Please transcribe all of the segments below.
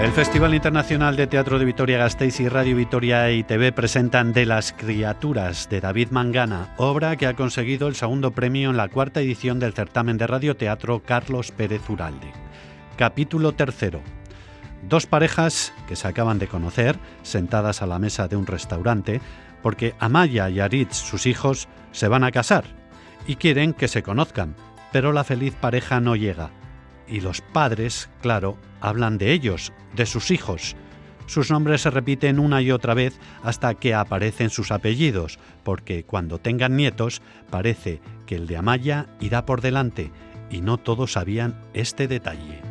El Festival Internacional de Teatro de Vitoria-Gasteiz y Radio Vitoria e ITV presentan De las criaturas, de David Mangana, obra que ha conseguido el segundo premio en la cuarta edición del certamen de radioteatro Carlos Pérez Uralde. Capítulo tercero. Dos parejas que se acaban de conocer, sentadas a la mesa de un restaurante, porque Amaya y Aritz, sus hijos, se van a casar y quieren que se conozcan, pero la feliz pareja no llega. Y los padres, claro, hablan de ellos, de sus hijos. Sus nombres se repiten una y otra vez hasta que aparecen sus apellidos, porque cuando tengan nietos parece que el de Amaya irá por delante, y no todos sabían este detalle.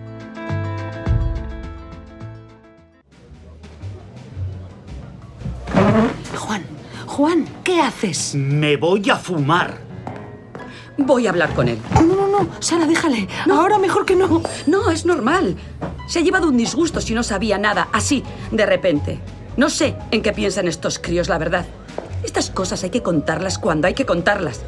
Juan, ¿qué haces? Me voy a fumar. Voy a hablar con él. No, Sara, déjale. No. Ahora mejor que no. No, es normal. Se ha llevado un disgusto si no sabía nada, así, de repente. No sé en qué piensan estos críos, la verdad. Estas cosas hay que contarlas cuando hay que contarlas.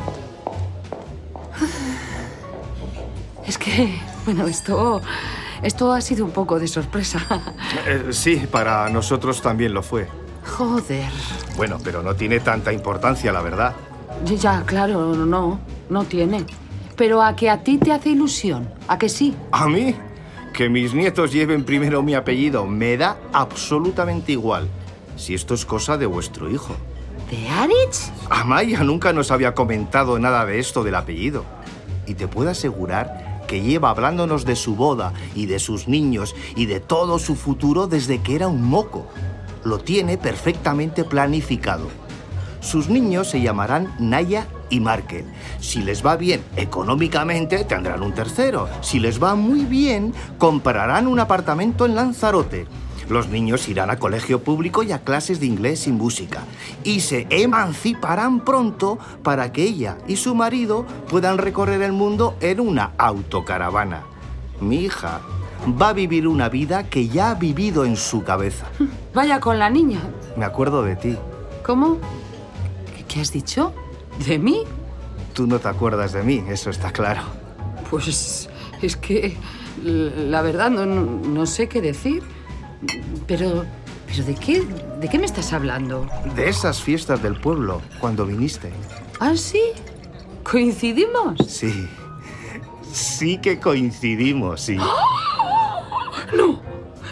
Es que, bueno, esto ha sido un poco de sorpresa. Sí, para nosotros también lo fue. Joder. Bueno, pero no tiene tanta importancia, la verdad. Ya, claro, no tiene. Pero a que a ti te hace ilusión, ¿a que sí? ¿A mí? Que mis nietos lleven primero mi apellido me da absolutamente igual. Si esto es cosa de vuestro hijo. ¿De Aritz? Amaya nunca nos había comentado nada de esto del apellido. Y te puedo asegurar que lleva hablándonos de su boda y de sus niños y de todo su futuro desde que era un moco. Lo tiene perfectamente planificado. Sus niños se llamarán Naya y Markel. Si les va bien económicamente, tendrán un tercero. Si les va muy bien, comprarán un apartamento en Lanzarote. Los niños irán a colegio público y a clases de inglés y música. Y se emanciparán pronto para que ella y su marido puedan recorrer el mundo en una autocaravana. Mi hija va a vivir una vida que ya ha vivido en su cabeza. Vaya con la niña. Me acuerdo de ti. ¿Cómo? ¿Qué has dicho? ¿De mí? Tú no te acuerdas de mí, eso está claro. Pues es que la verdad no sé qué decir. Pero ¿de qué me estás hablando? De esas fiestas del pueblo, cuando viniste. ¿Ah, sí? ¿Coincidimos? Sí. Sí que coincidimos, sí. No.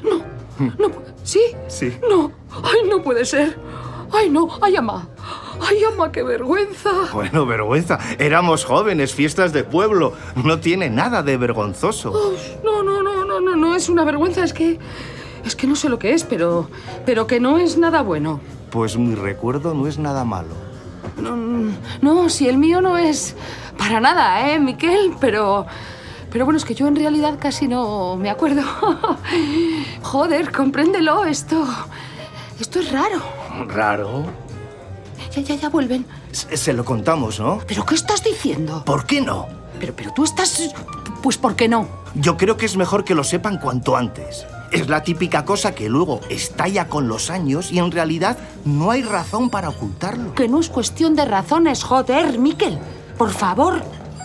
¿Sí? Sí. No. Ay, no puede ser. Ay, no. Ay, ama, qué vergüenza. Bueno, vergüenza. Éramos jóvenes, fiestas de pueblo. No tiene nada de vergonzoso. No es una vergüenza. Es que no sé lo que es, pero que no es nada bueno. Pues mi recuerdo no es nada malo. No, si el mío no es para nada, Miquel, pero bueno, es que yo en realidad casi no me acuerdo. Joder, compréndelo, esto es raro. ¿Raro? Ya vuelven. Se lo contamos, ¿no? ¿Pero qué estás diciendo? ¿Por qué no? Pero tú estás... Pues ¿por qué no? Yo creo que es mejor que lo sepan cuanto antes. Es la típica cosa que luego estalla con los años y en realidad no hay razón para ocultarlo. Que no es cuestión de razones, joder, Miquel. Por favor.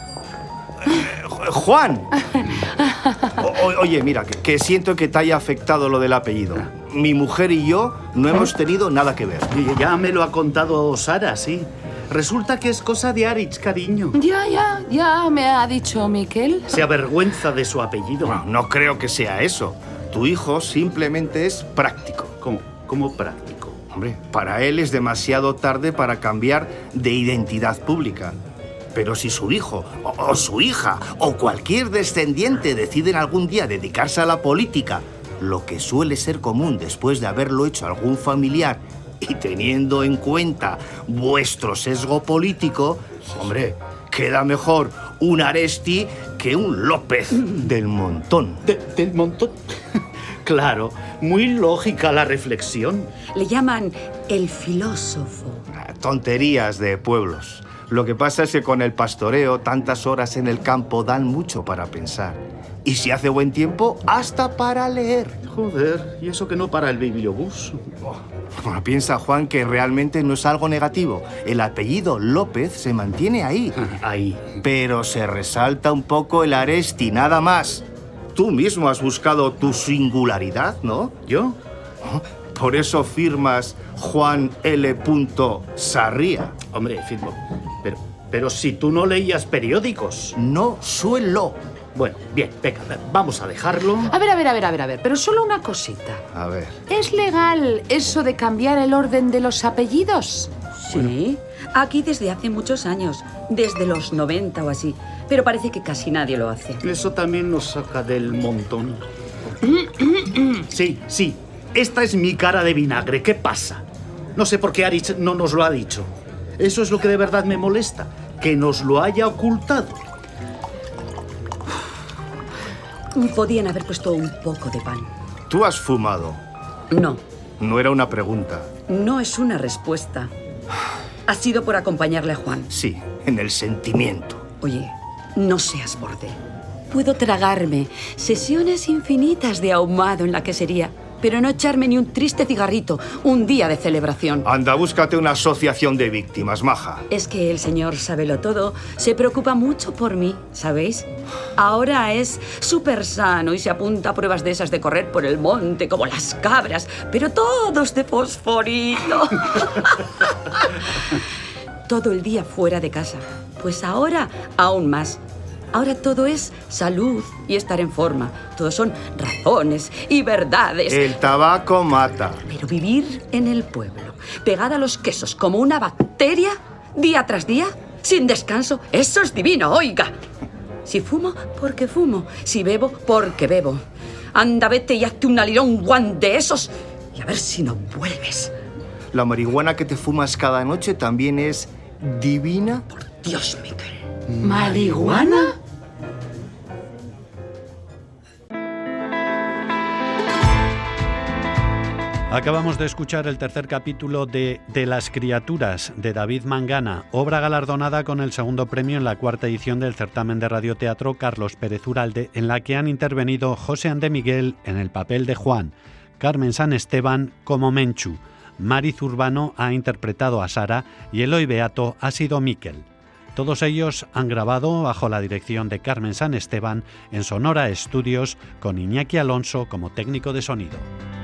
Juan. Oye, mira, que siento que te haya afectado lo del apellido. Mi mujer y yo no hemos tenido nada que ver. Ya me lo ha contado Sara, sí. Resulta que es cosa de Aritz, cariño. Ya me ha dicho Miquel. Se avergüenza de su apellido. No creo que sea eso. Tu hijo simplemente es práctico. ¿Cómo práctico? Hombre, para él es demasiado tarde para cambiar de identidad pública. Pero si su hijo, o su hija, o cualquier descendiente deciden algún día dedicarse a la política, lo que suele ser común después de haberlo hecho algún familiar, y teniendo en cuenta vuestro sesgo político, hombre, queda mejor un Aresti que un López del Montón. ¿Del Montón? Claro, muy lógica la reflexión. Le llaman el filósofo. Tonterías de pueblos. Lo que pasa es que con el pastoreo, tantas horas en el campo dan mucho para pensar. Y si hace buen tiempo, hasta para leer. Joder, ¿y eso que no para el bibliobús? Bueno, piensa, Juan, que realmente no es algo negativo. El apellido López se mantiene ahí. Ahí. Pero se resalta un poco el Aresti, nada más. Tú mismo has buscado tu singularidad, ¿no? ¿Yo? Por eso firmas Juan L. Sarria. Hombre, firmo. Pero si tú no leías periódicos. No suelo. Bueno, bien, venga, vamos a dejarlo. A ver, pero solo una cosita. A ver. ¿Es legal eso de cambiar el orden de los apellidos? Sí, aquí desde hace muchos años, desde los 90 o así, pero parece que casi nadie lo hace. Eso también nos saca del montón. Sí, esta es mi cara de vinagre, ¿qué pasa? No sé por qué Aritz no nos lo ha dicho. Eso es lo que de verdad me molesta, que nos lo haya ocultado. Podían haber puesto un poco de pan. ¿Tú has fumado? No, No era una pregunta. no es una respuesta. Ha sido por acompañarle a Juan. Sí, en el sentimiento. Oye, no seas borde. Puedo tragarme sesiones infinitas de ahumado en la quesería, pero no echarme ni un triste cigarrito un día de celebración. Anda, búscate una asociación de víctimas, maja. Es que el señor Sábelo Todo se preocupa mucho por mí, ¿sabéis? Ahora es súper sano y se apunta a pruebas de esas de correr por el monte como las cabras, pero todos de fosforito. Todo el día fuera de casa. Pues ahora aún más. Ahora todo es salud y estar en forma. Todo son razones y verdades. El tabaco mata. Pero vivir en el pueblo, pegada a los quesos como una bacteria, día tras día, sin descanso, eso es divino, oiga. Si fumo, porque fumo. Si bebo, porque bebo. Anda, vete y hazte un alirón guan de esos y a ver si no vuelves. La marihuana que te fumas cada noche también es divina. Dios, Miquel. ¿Marihuana? Acabamos de escuchar el tercer capítulo de las criaturas de David Mangana, obra galardonada con el segundo premio en la cuarta edición del certamen de radioteatro Carlos Pérez Uralde, en la que han intervenido José Andé Miguel en el papel de Juan, Carmen San Esteban como Menchu, Mari Zurbano ha interpretado a Sara y Eloy Beato ha sido Miquel. Todos ellos han grabado bajo la dirección de Carmen San Esteban en Sonora Estudios con Iñaki Alonso como técnico de sonido.